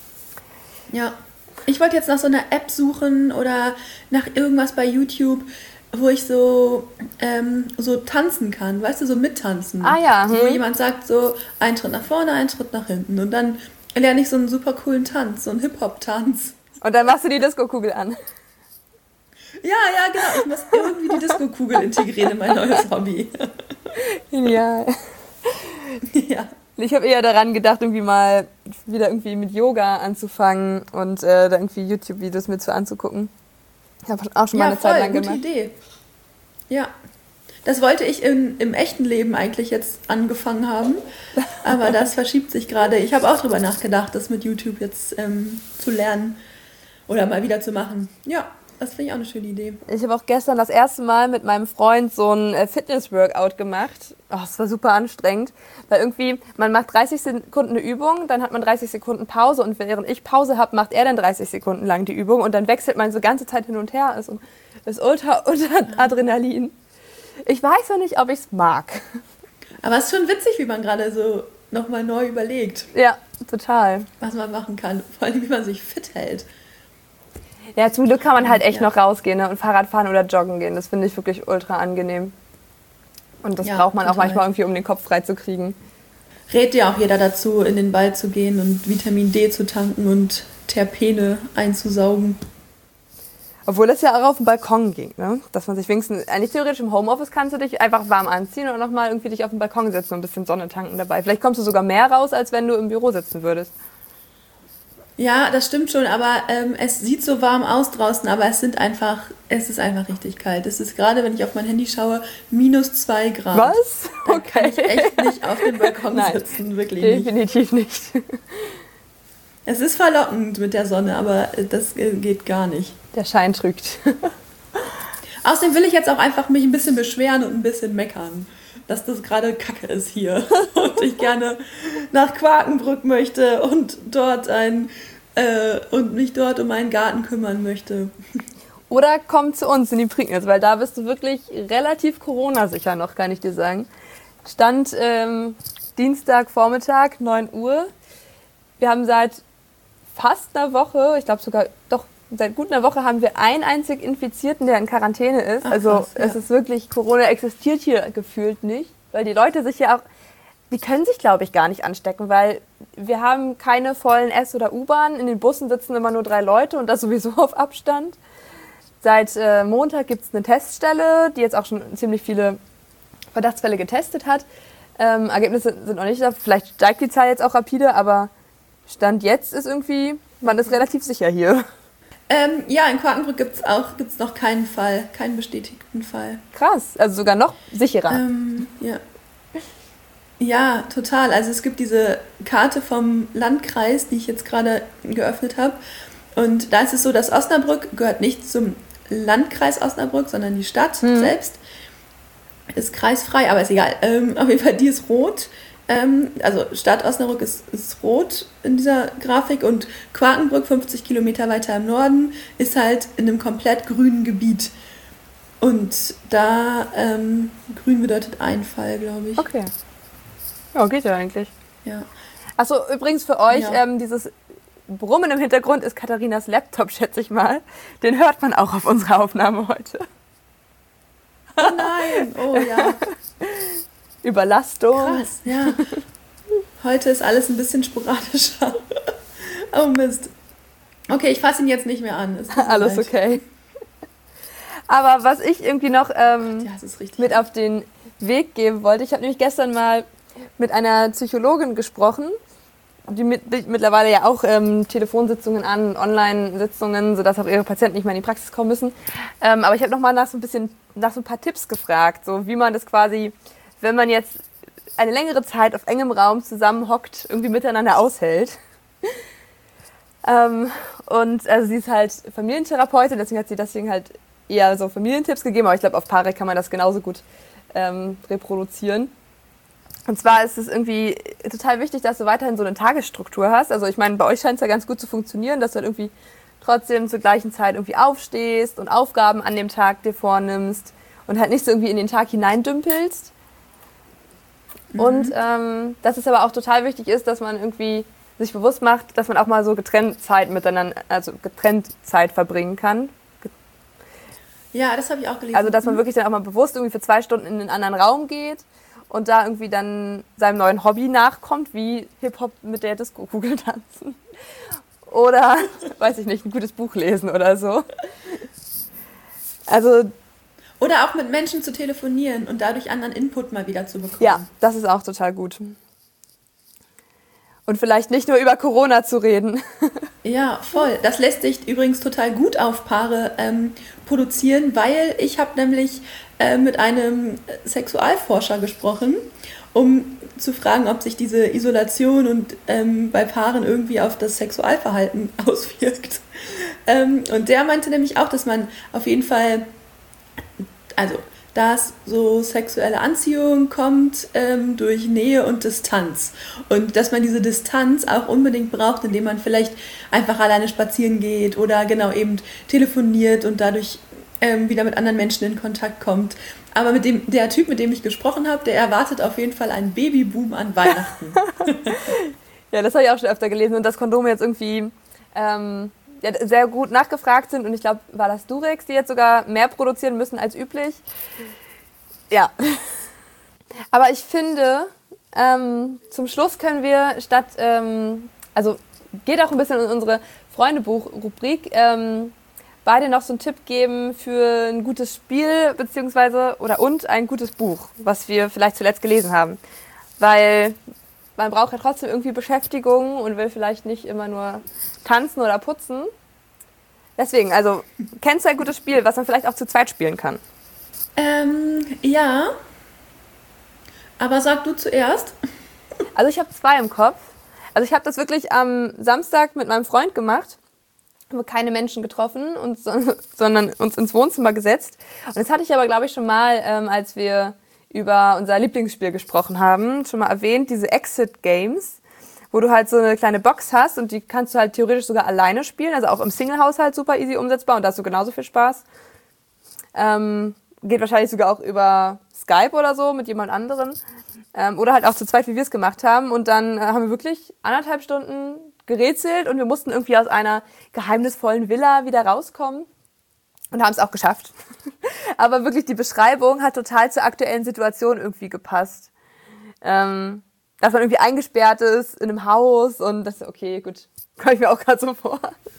Ja. Ich wollte jetzt nach so einer App suchen oder nach irgendwas bei YouTube, wo ich so, ähm, so tanzen kann, weißt du, so mittanzen. Ah ja, Wo hm. jemand sagt so, ein Schritt nach vorne, ein Schritt nach hinten. Und dann lerne ich so einen super coolen Tanz, so einen Hip-Hop-Tanz. Und dann machst du die Disco-Kugel an. Ja, ja, genau. Ich muss irgendwie die Disco-Kugel integrieren in mein neues Hobby. Genial. Ja. Ich habe eher daran gedacht, irgendwie mal wieder irgendwie mit Yoga anzufangen und äh, da irgendwie YouTube-Videos mit zu anzugucken. Ich habe auch schon mal Ja, eine voll, Zeit lang gute gemacht. Idee. Ja. Das wollte ich in, im echten Leben eigentlich jetzt angefangen haben, aber das verschiebt sich gerade. Ich habe auch drüber nachgedacht, das mit YouTube jetzt ähm, zu lernen oder mal wieder zu machen. Ja, das finde ich auch eine schöne Idee. Ich habe auch gestern das erste Mal mit meinem Freund so ein äh, Fitness-Workout gemacht. Oh, es war super anstrengend, weil irgendwie, man macht dreißig Sekunden eine Übung, dann hat man dreißig Sekunden Pause und während ich Pause habe, macht er dann dreißig Sekunden lang die Übung und dann wechselt man so ganze Zeit hin und her. Ist, ist ultra unter Adrenalin. Ich weiß noch nicht, ob ich es mag. Aber es ist schon witzig, wie man gerade so nochmal neu überlegt, Ja, total. was man machen kann. Vor allem, wie man sich fit hält. Ja, zum Glück kann man halt echt Ja. noch rausgehen, ne? Und Fahrrad fahren oder joggen gehen. Das finde ich wirklich ultra angenehm. Und das Ja, braucht man auch total. manchmal irgendwie, um den Kopf frei zu kriegen. Rät ja auch jeder dazu, in den Wald zu gehen und Vitamin D zu tanken und Terpene einzusaugen. Obwohl es ja auch auf dem Balkon ging, ne? Dass man sich wenigstens, eigentlich theoretisch im Homeoffice kannst du dich einfach warm anziehen und nochmal irgendwie dich auf den Balkon setzen und ein bisschen Sonne tanken dabei. Vielleicht kommst du sogar mehr raus, als wenn du im Büro sitzen würdest. Ja, das stimmt schon, aber ähm, es sieht so warm aus draußen, aber es sind einfach, es ist einfach richtig kalt. Es ist gerade, wenn ich auf mein Handy schaue, minus zwei Grad. Was? Da kann ich echt nicht auf dem Balkon Nein, sitzen, wirklich nicht. definitiv nicht. Es ist verlockend mit der Sonne, aber das geht gar nicht. Der Schein trügt. Außerdem will ich jetzt auch einfach mich ein bisschen beschweren und ein bisschen meckern, dass das gerade Kacke ist hier und ich gerne nach Quakenbrück möchte und dort ein äh, und mich dort um einen Garten kümmern möchte. Oder komm zu uns in die Prignitz, weil da bist du wirklich relativ Corona-sicher noch, kann ich dir sagen. Stand ähm, Dienstagvormittag, neun Uhr. Wir haben seit fast einer Woche, ich glaube sogar, doch, seit gut einer Woche haben wir einen einzig Infizierten, der in Quarantäne ist. Ach, also krass, ja. es ist wirklich, Corona existiert hier gefühlt nicht, weil die Leute sich ja auch, die können sich, glaube ich, gar nicht anstecken, weil wir haben keine vollen S- oder U-Bahnen. In den Bussen sitzen immer nur drei Leute und das sowieso auf Abstand. Seit äh, Montag gibt es eine Teststelle, die jetzt auch schon ziemlich viele Verdachtsfälle getestet hat. Ähm, Ergebnisse sind noch nicht da. Vielleicht steigt die Zahl jetzt auch rapide, aber Stand jetzt ist irgendwie, man ist relativ sicher hier. Ähm, ja, in Quakenbrück gibt es auch gibt's noch keinen Fall, keinen bestätigten Fall. Krass, also sogar noch sicherer. Ähm, ja. Ja, total. Also es gibt diese Karte vom Landkreis, die ich jetzt gerade geöffnet habe. Und da ist es so, dass Osnabrück gehört nicht zum Landkreis Osnabrück, sondern die Stadt Mhm. selbst. Ist kreisfrei, aber ist egal. Ähm, auf jeden Fall, die ist rot. Ähm, also Stadt Osnabrück ist, ist rot in dieser Grafik und Quakenbrück, fünfzig Kilometer weiter im Norden, ist halt in einem komplett grünen Gebiet. Und da, ähm, grün bedeutet ein Fall, glaube ich. Okay. Ja, geht ja eigentlich. Ja. Achso, übrigens für euch, Ja. ähm, dieses Brummen im Hintergrund ist Katharinas Laptop, schätze ich mal. Den hört man auch auf unserer Aufnahme heute. Oh nein, oh ja. Überlastung. Krass, ja. Heute ist alles ein bisschen sporadischer. Oh Mist. Okay, ich fasse ihn jetzt nicht mehr an. Es tut mir Alles leid. okay. Aber was ich irgendwie noch ähm, Ja, es ist richtig. mit auf den Weg geben wollte, ich habe nämlich gestern mal mit einer Psychologin gesprochen, die mit, die mittlerweile ja auch ähm, Telefonsitzungen an, Online-Sitzungen, sodass auch ihre Patienten nicht mehr in die Praxis kommen müssen. Ähm, aber ich habe noch mal nach so ein bisschen, nach so ein paar Tipps gefragt, so wie man das quasi, wenn man jetzt eine längere Zeit auf engem Raum zusammenhockt, irgendwie miteinander aushält. ähm, und also sie ist halt Familientherapeutin, deswegen hat sie deswegen halt eher so Familientipps gegeben, aber ich glaube, auf Paare kann man das genauso gut ähm, reproduzieren. Und zwar ist es irgendwie total wichtig, dass du weiterhin so eine Tagesstruktur hast. Also ich meine, bei euch scheint es ja ganz gut zu funktionieren, dass du halt irgendwie trotzdem zur gleichen Zeit irgendwie aufstehst und Aufgaben an dem Tag dir vornimmst und halt nicht so irgendwie in den Tag hineindümpelst. Mhm. Und ähm, dass es aber auch total wichtig ist, dass man irgendwie sich bewusst macht, dass man auch mal so getrennt Zeit miteinander, also getrennt Zeit verbringen kann. Ja, das habe ich auch gelesen. Also dass man wirklich dann auch mal bewusst irgendwie für zwei Stunden in einen anderen Raum geht und da irgendwie dann seinem neuen Hobby nachkommt, wie Hip-Hop mit der Disco-Kugel tanzen. Oder, weiß ich nicht, ein gutes Buch lesen oder so. Also oder auch mit Menschen zu telefonieren und dadurch anderen Input mal wieder zu bekommen. Ja, das ist auch total gut. Und vielleicht nicht nur über Corona zu reden. Ja, voll. Das lässt sich übrigens total gut auf Paare ähm, produzieren, weil ich habe nämlich äh, mit einem Sexualforscher gesprochen, um zu fragen, ob sich diese Isolation und ähm, bei Paaren irgendwie auf das Sexualverhalten auswirkt. Ähm, und der meinte nämlich auch, dass man auf jeden Fall, also dass so sexuelle Anziehung kommt ähm, durch Nähe und Distanz. Und dass man diese Distanz auch unbedingt braucht, indem man vielleicht einfach alleine spazieren geht oder genau eben telefoniert und dadurch ähm, wieder mit anderen Menschen in Kontakt kommt. Aber mit dem, der Typ, mit dem ich gesprochen habe, der erwartet auf jeden Fall einen Babyboom an Weihnachten. Ja, das habe ich auch schon öfter gelesen. Und dass Kondome jetzt irgendwie ähm, ja, sehr gut nachgefragt sind. Und ich glaube, war das Durex, die jetzt sogar mehr produzieren müssen als üblich. Ja. Aber ich finde, ähm, zum Schluss können wir statt, ähm, also geht auch ein bisschen in unsere Freundebuch-Rubrik, ähm, beide noch so einen Tipp geben für ein gutes Spiel beziehungsweise oder und ein gutes Buch, was wir vielleicht zuletzt gelesen haben. Weil man braucht ja trotzdem irgendwie Beschäftigung und will vielleicht nicht immer nur tanzen oder putzen. Deswegen, also kennst du ein gutes Spiel, was man vielleicht auch zu zweit spielen kann? Ähm, ja. Aber sag du zuerst. Also ich habe zwei im Kopf. Also ich habe das wirklich am Samstag mit meinem Freund gemacht. Haben wir keine Menschen getroffen, und, sondern uns ins Wohnzimmer gesetzt. Und das hatte ich aber, glaube ich, schon mal, ähm, als wir über unser Lieblingsspiel gesprochen haben, schon mal erwähnt, diese Exit Games, wo du halt so eine kleine Box hast und die kannst du halt theoretisch sogar alleine spielen, also auch im Single-Haushalt super easy umsetzbar und da hast du genauso viel Spaß. Ähm, geht wahrscheinlich sogar auch über Skype oder so mit jemand anderem. Ähm, oder halt auch zu zweit, wie wir es gemacht haben. Und dann äh, haben wir wirklich anderthalb Stunden gerätselt und wir mussten irgendwie aus einer geheimnisvollen Villa wieder rauskommen und haben es auch geschafft. Aber wirklich, die Beschreibung hat total zur aktuellen Situation irgendwie gepasst. Ähm, dass man irgendwie eingesperrt ist in einem Haus und das, okay, gut, komme ich mir auch gerade so vor.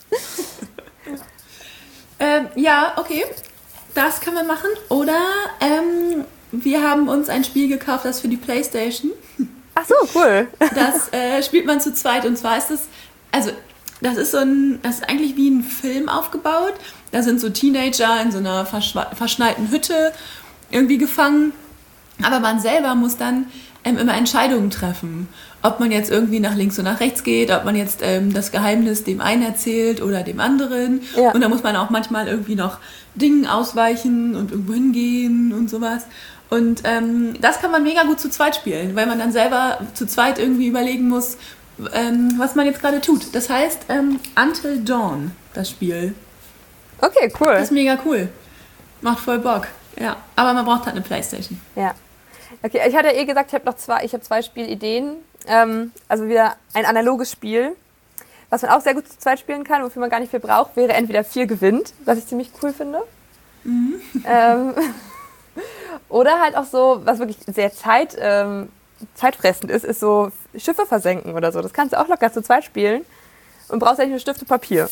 ähm, ja, okay, das kann man machen. Oder ähm, wir haben uns ein Spiel gekauft, das für die Playstation. Ach so, cool. Das äh, spielt man zu zweit und zwar ist es, also das ist so ein, das ist eigentlich wie ein Film aufgebaut. Da sind so Teenager in so einer verschwa- verschneiten Hütte irgendwie gefangen. Aber man selber muss dann ähm, immer Entscheidungen treffen. Ob man jetzt irgendwie nach links und nach rechts geht, ob man jetzt ähm, das Geheimnis dem einen erzählt oder dem anderen. Ja. Und da muss man auch manchmal irgendwie noch Dingen ausweichen und irgendwo hingehen und sowas. Und ähm, das kann man mega gut zu zweit spielen, weil man dann selber zu zweit irgendwie überlegen muss, ähm, was man jetzt gerade tut. Das heißt ähm, Until Dawn, das Spiel. Okay, cool. Das ist mega cool. Macht voll Bock. Ja, aber man braucht halt eine Playstation. Ja. Okay, ich hatte ja eh gesagt, ich habe noch zwei, ich habe zwei Spielideen. Ähm, also wieder ein analoges Spiel, was man auch sehr gut zu zweit spielen kann, wofür man gar nicht viel braucht, wäre entweder vier gewinnt, was ich ziemlich cool finde. Mhm. Ähm, oder halt auch so, was wirklich sehr Zeit, ähm, zeitfressend ist, ist so Schiffe versenken oder so. Das kannst du auch locker zu zweit spielen und brauchst eigentlich nur Stift und Papier.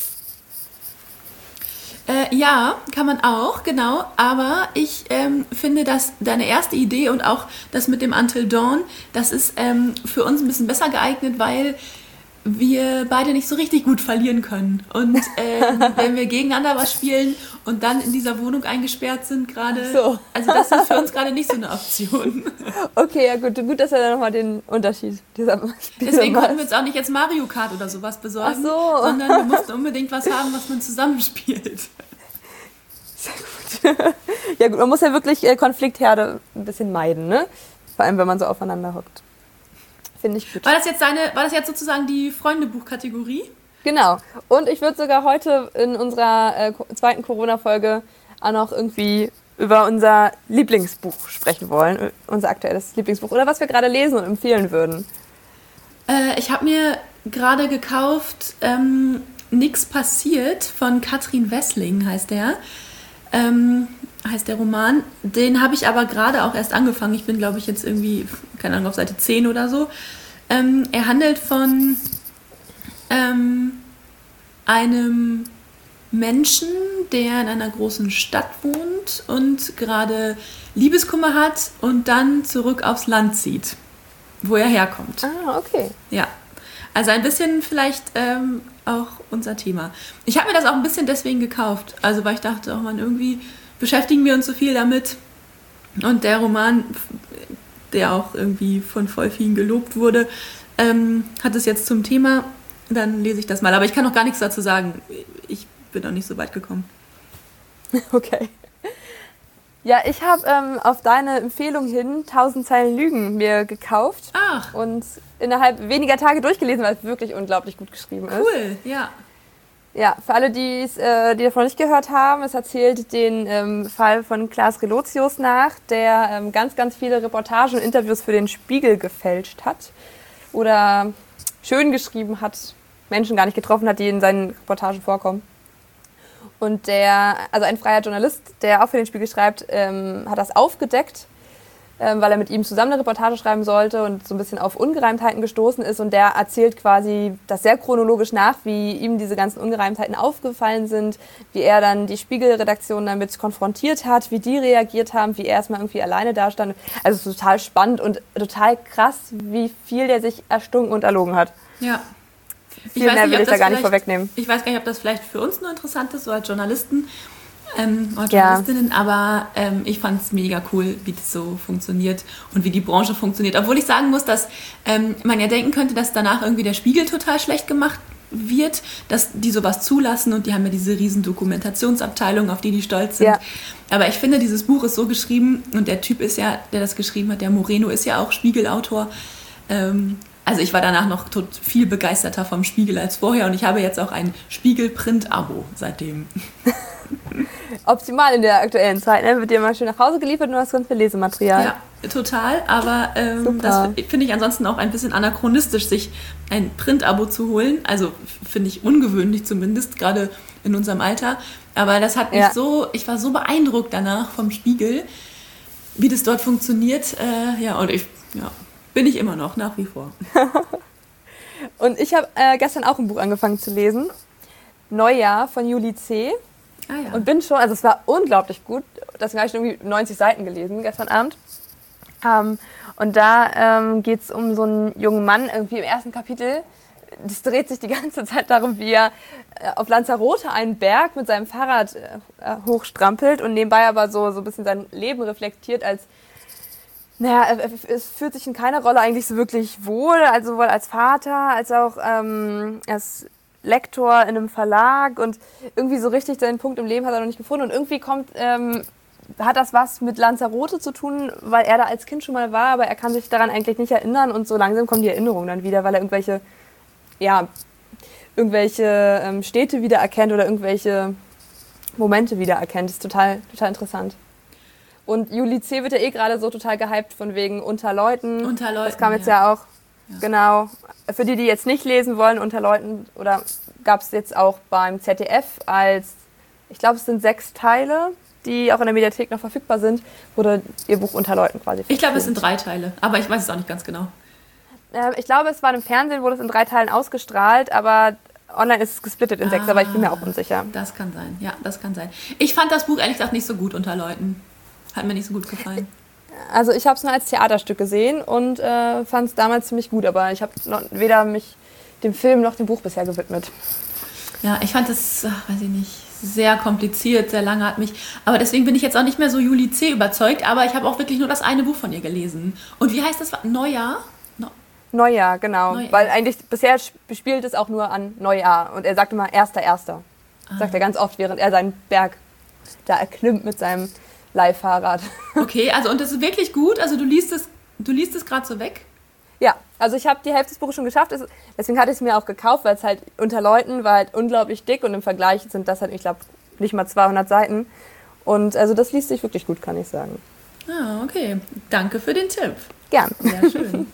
Äh, ja, kann man auch, genau. Aber ich ähm, finde, dass deine erste Idee und auch das mit dem Until Dawn, das ist ähm, für uns ein bisschen besser geeignet, weil wir beide nicht so richtig gut verlieren können. Und ähm, wenn wir gegeneinander was spielen und dann in dieser Wohnung eingesperrt sind gerade, so. Also das ist für uns gerade nicht so eine Option. Okay, ja gut, gut, dass wir dann nochmal den Unterschied dieser Spiele Deswegen macht. konnten wir uns auch nicht jetzt Mario Kart oder sowas besorgen, Ach so. sondern wir mussten unbedingt was haben, was man zusammenspielt. Sehr gut. Ja gut, man muss ja wirklich äh, Konfliktherde ein bisschen meiden, ne? Vor allem, wenn man so aufeinander hockt. Finde ich gut. War das jetzt deine, war das jetzt sozusagen die Freundebuch-Kategorie? Genau. Und ich würde sogar heute in unserer äh, zweiten Corona-Folge auch noch irgendwie über unser Lieblingsbuch sprechen wollen. Unser aktuelles Lieblingsbuch. Oder was wir gerade lesen und empfehlen würden. Äh, ich habe mir gerade gekauft ähm, Nix passiert von Katrin Wessling, heißt der. Ähm, heißt der Roman. Den habe ich aber gerade auch erst angefangen. Ich bin, glaube ich, jetzt irgendwie, keine Ahnung, auf Seite zehn oder so. Ähm, er handelt von ähm, einem Menschen, der in einer großen Stadt wohnt und gerade Liebeskummer hat und dann zurück aufs Land zieht, wo er herkommt. Ah, okay. Ja, also ein bisschen vielleicht ähm, auch unser Thema. Ich habe mir das auch ein bisschen deswegen gekauft, also weil ich dachte, oh man, irgendwie beschäftigen wir uns so viel damit. Und der Roman, der auch irgendwie von voll vielen gelobt wurde, ähm, hat es jetzt zum Thema. Dann lese ich das mal. Aber ich kann noch gar nichts dazu sagen. Ich bin noch nicht so weit gekommen. Okay. Ja, ich habe ähm, auf deine Empfehlung hin tausend Zeilen Lügen mir gekauft. Ach. Und innerhalb weniger Tage durchgelesen, weil es wirklich unglaublich gut geschrieben ist. Cool, ja. Ja, für alle, die's, äh, die davon nicht gehört haben, es erzählt den ähm, Fall von Klaas Relotius nach, der ähm, ganz, ganz viele Reportagen und Interviews für den Spiegel gefälscht hat oder schön geschrieben hat, Menschen gar nicht getroffen hat, die in seinen Reportagen vorkommen. Und der, also ein freier Journalist, der auch für den Spiegel schreibt, ähm, hat das aufgedeckt, ähm, weil er mit ihm zusammen eine Reportage schreiben sollte und so ein bisschen auf Ungereimtheiten gestoßen ist. Und der erzählt quasi das sehr chronologisch nach, wie ihm diese ganzen Ungereimtheiten aufgefallen sind, wie er dann die Spiegel-Redaktion damit konfrontiert hat, wie die reagiert haben, wie er erstmal irgendwie alleine dastand. Also es ist total spannend und total krass, wie viel der sich erstunken und erlogen hat. Ja. Viel mehr will ich da gar nicht vorwegnehmen. Ich weiß gar nicht, ob das vielleicht für uns nur interessant ist, so als Journalisten ähm, oder Journalistinnen, ja. aber ähm, ich fand es mega cool, wie das so funktioniert und wie die Branche funktioniert. Obwohl ich sagen muss, dass ähm, man ja denken könnte, dass danach irgendwie der Spiegel total schlecht gemacht wird, dass die sowas zulassen und die haben ja diese riesen Dokumentationsabteilung, auf die die stolz sind. Ja. Aber ich finde, dieses Buch ist so geschrieben und der Typ ist ja, der das geschrieben hat, der Moreno ist ja auch Spiegelautor. Ähm, Also ich war danach noch tot viel begeisterter vom Spiegel als vorher und ich habe jetzt auch ein Spiegel-Print-Abo seitdem. Optimal in der aktuellen Zeit, ne? Wird dir mal schön nach Hause geliefert und du hast ganz viel Lesematerial. Ja, total, aber ähm, das finde ich ansonsten auch ein bisschen anachronistisch, sich ein Print-Abo zu holen. Also finde ich ungewöhnlich zumindest, gerade in unserem Alter. Aber das hat mich ja. so, ich war so beeindruckt danach vom Spiegel, wie das dort funktioniert. Äh, ja, und ich, ja... Bin ich immer noch, nach wie vor. Und ich habe äh, gestern auch ein Buch angefangen zu lesen. Neujahr von Julie C. Ah, ja. Und bin schon, also es war unglaublich gut. Deswegen habe ich schon irgendwie neunzig Seiten gelesen gestern Abend. Ähm, und da ähm, geht es um so einen jungen Mann, irgendwie im ersten Kapitel. Das dreht sich die ganze Zeit darum, wie er äh, auf Lanzarote einen Berg mit seinem Fahrrad äh, hochstrampelt und nebenbei aber so, so ein bisschen sein Leben reflektiert als Naja, es fühlt sich in keiner Rolle eigentlich so wirklich wohl, also sowohl als Vater als auch ähm, als Lektor in einem Verlag und irgendwie so richtig seinen Punkt im Leben hat er noch nicht gefunden und irgendwie kommt, ähm, hat das was mit Lanzarote zu tun, weil er da als Kind schon mal war, aber er kann sich daran eigentlich nicht erinnern und so langsam kommen die Erinnerungen dann wieder, weil er irgendwelche, ja, irgendwelche ähm, Städte wiedererkennt oder irgendwelche Momente wiedererkennt. Das ist total, total interessant. Und Julie C. wird ja eh gerade so total gehypt von wegen Unter Leuten. Unter Leuten, das kam jetzt ja, ja auch, ja. Genau. Für die, die jetzt nicht lesen wollen, Unter Leuten, oder gab es jetzt auch beim Z D F als, ich glaube es sind sechs Teile, die auch in der Mediathek noch verfügbar sind, wurde ihr Buch Unter Leuten quasi verfilmt. Ich glaube, es sind drei Teile, aber ich weiß es auch nicht ganz genau. Äh, ich glaube, es war im Fernsehen, wurde es in drei Teilen ausgestrahlt, aber online ist es gesplittet in ah, sechs, aber ich bin mir auch unsicher. Das kann sein, ja, das kann sein. Ich fand das Buch ehrlich gesagt nicht so gut, Unter Leuten. Hat mir nicht so gut gefallen. Also ich habe es nur als Theaterstück gesehen und äh, fand es damals ziemlich gut, aber ich habe weder mich dem Film noch dem Buch bisher gewidmet. Ja, ich fand es, weiß ich nicht, sehr kompliziert, sehr langatmig. Aber deswegen bin ich jetzt auch nicht mehr so Julie C. überzeugt, aber ich habe auch wirklich nur das eine Buch von ihr gelesen. Und wie heißt das? Neujahr? No- Neujahr, genau. Neujahr. Weil eigentlich bisher spielt es auch nur an Neujahr und er sagt immer Erster, Erster. Ah. Sagt er ganz oft, während er seinen Berg da erklimmt mit seinem Leihfahrrad. Okay, also und das ist wirklich gut? Also du liest es, du liest es gerade so weg? Ja, also ich habe die Hälfte des Buches schon geschafft. Deswegen hatte ich es mir auch gekauft, weil es halt Unter Leuten war halt unglaublich dick und im Vergleich sind das halt, ich glaube, nicht mal zweihundert Seiten. Und also das liest sich wirklich gut, kann ich sagen. Ah, okay. Danke für den Tipp. Gern. Sehr schön.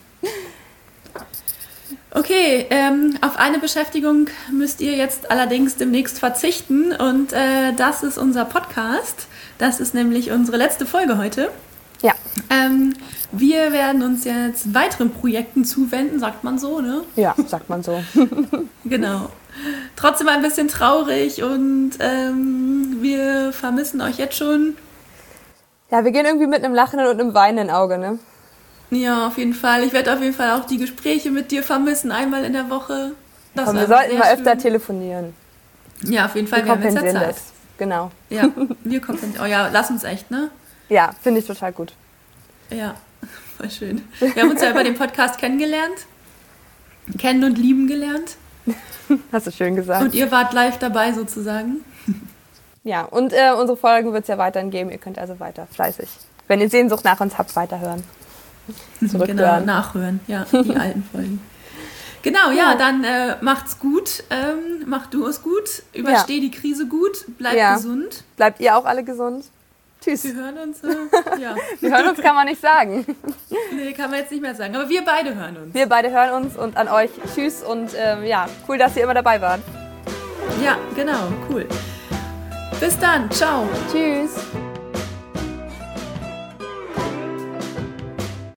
Okay, ähm, auf eine Beschäftigung müsst ihr jetzt allerdings demnächst verzichten und äh, das ist unser Podcast. Das ist nämlich unsere letzte Folge heute. Ja. Ähm, Wir werden uns jetzt weiteren Projekten zuwenden, sagt man so, ne? Ja, sagt man so. Genau. Trotzdem ein bisschen traurig und ähm, wir vermissen euch jetzt schon. Ja, wir gehen irgendwie mit einem lachenden und einem weinenden Auge, ne? Ja, auf jeden Fall. Ich werde auf jeden Fall auch die Gespräche mit dir vermissen, einmal in der Woche. Das Komm, wir war sollten sehr mal schön. öfter telefonieren. Ja, auf jeden Fall. Wir Wir haben jetzt ja kompensieren Zeit. das. Genau. Ja, wir kompensieren. Oh ja, lass uns echt, ne? Ja, finde ich total gut. Ja, voll schön. Wir haben uns ja über den Podcast kennengelernt. Kennen und lieben gelernt. Hast du schön gesagt. Und ihr wart live dabei sozusagen. Ja, und äh, unsere Folgen wird es ja weiterhin geben. Ihr könnt also weiter fleißig, wenn ihr Sehnsucht nach uns habt, weiterhören. Zurückhören. Genau, nachhören. Ja, die alten Folgen. Genau, ja, Ja. dann äh, macht's gut. Ähm, mach du es gut. Übersteh Ja. die Krise gut. Bleib Ja. gesund. Bleibt ihr auch alle gesund? Tschüss. Wir hören uns. Äh, ja, Wir hören uns, kann man nicht sagen. nee, kann man jetzt nicht mehr sagen. Aber wir beide hören uns. Wir beide hören uns und an euch tschüss und ähm, ja, cool, dass ihr immer dabei wart. Ja, genau, cool. Bis dann. Ciao. Tschüss.